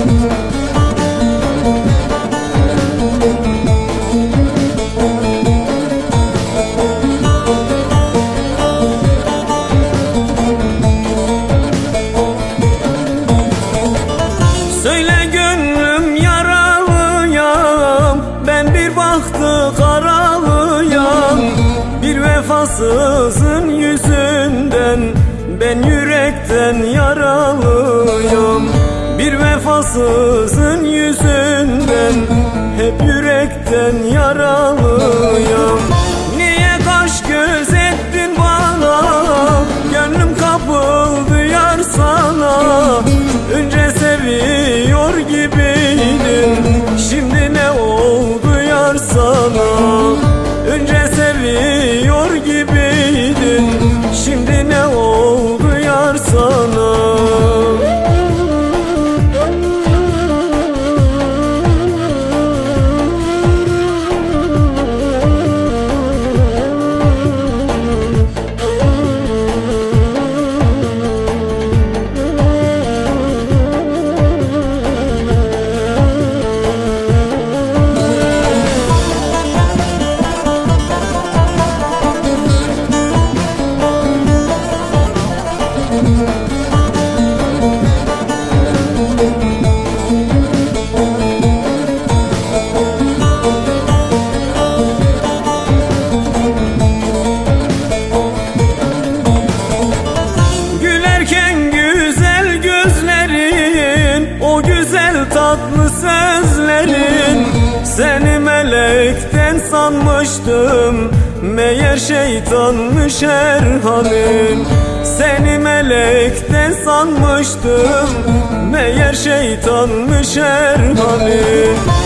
Söyle gönlüm yaralıyam, ben bir bahtı karalıyam. Bir vefasızın yüzünden ben yürekten yaralıyam. Bir vefasızın yüzünden hep yürekten yaralıyam. Niye kaş göz ettin bana, gönlüm kapıldı yar sana. Önce seviyor gibiydin, şimdi ne oldu yar sana? Önce seviyor gibiydin, şimdi ne oldu yar sana? Gülerken güzel gözlerin, o güzel tatlı sözlerin. Seni melekten sanmıştım, meğer şeytanmış her halin. Seni melekten sanmıştım, meğer şeytanmış her halin.